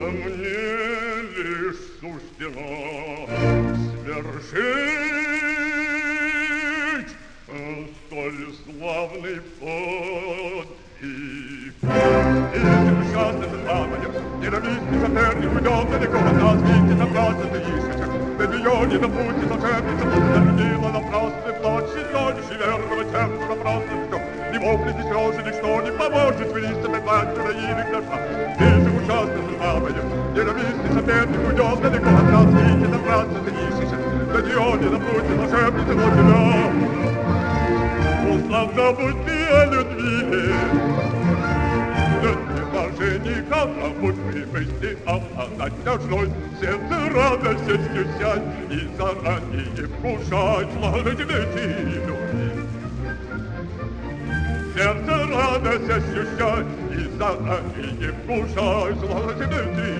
Мне лишь суждено свершить столь славный подвиг. И несчастным знаменем ненавистный соперник уйдет далеко от нас, видите, напрасно ищете. На миллионе на пути зашепится, пустила напрасный плач, изгонишь верного темного напрасно все. Ни вопли, ни слезы, ничто не поможет выставить мастера или гроша. Этим ужасным знаменем ненавистный соперник уйдет далеко от нас, видите, напрасно ты ищешь. На миллионе на пути зашепится, вот тебя. Условно будь ты о любви, никогда будь привести, обладать должной. Сердце радостью сять и заранее вкушать славы тебе любви. Сердце радостью сять и заранее вкушать славы тебе любви.